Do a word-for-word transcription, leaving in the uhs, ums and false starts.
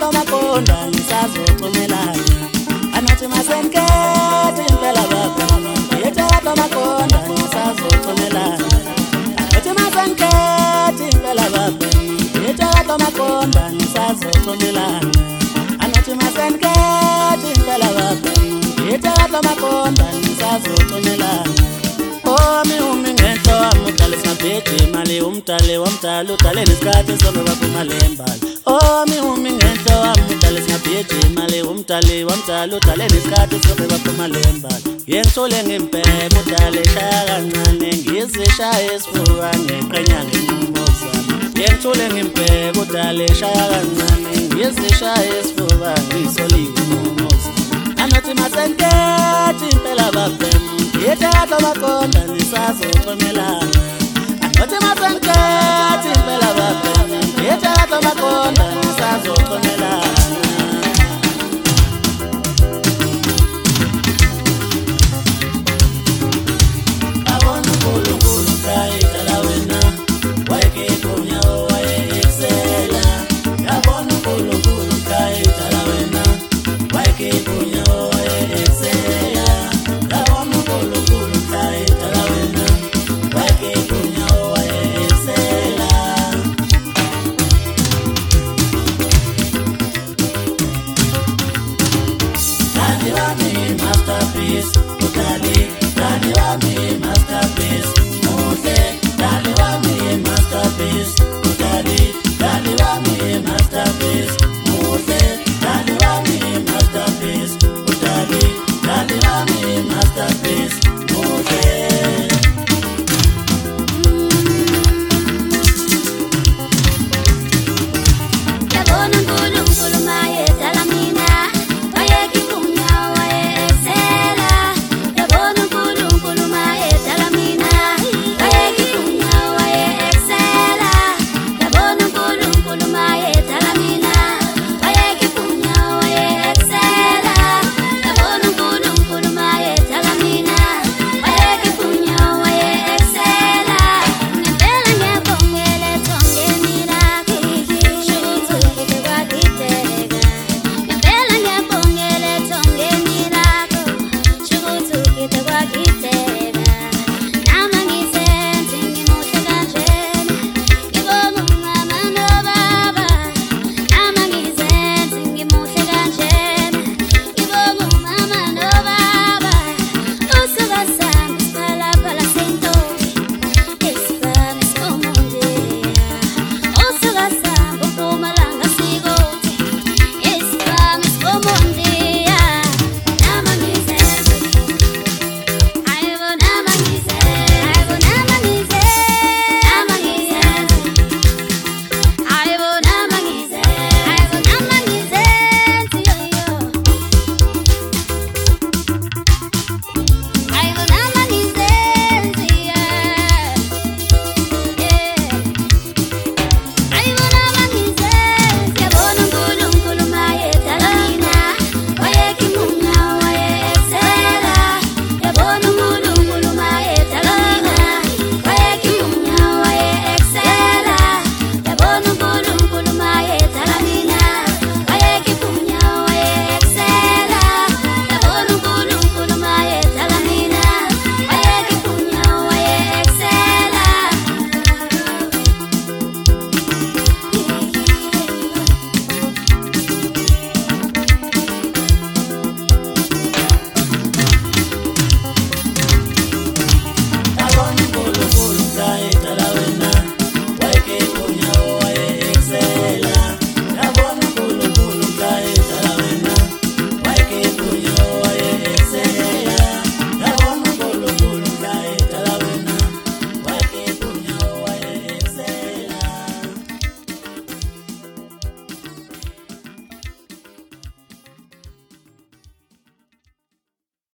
Ngiyethakatha maqonda ngisazoxhumelana anathi masenkethe impela baba ngiyethakatha maqonda ngisazoxhumelana anathi masenkethe impela baba ngiyethakatha maqonda ngisazoxhumelana anathi masenkethe impela baba ngiyethakatha maqonda ngisazoxhumelana omi umi ngento amudala sabhethi mali umdale wamdala udale nesikhathi sobe kumалembala omi umi ngento amudala sabhethi mali umdale wamdala udale nesikhathi sobe kumалembala yengithole ngempela udale shaya kancane ngizishaya esifuba ngeqenya ngenqumo zami yengithole ngempela udale shaya kancane ngizishaya esifuba ngisolinga inqumo zami anathi masenkethe impela baba ngiyethakatha maqonda ngisazoxhumelana anathi masenkethe impela baba ngiyethakatha maqonda ngisazoxhumelana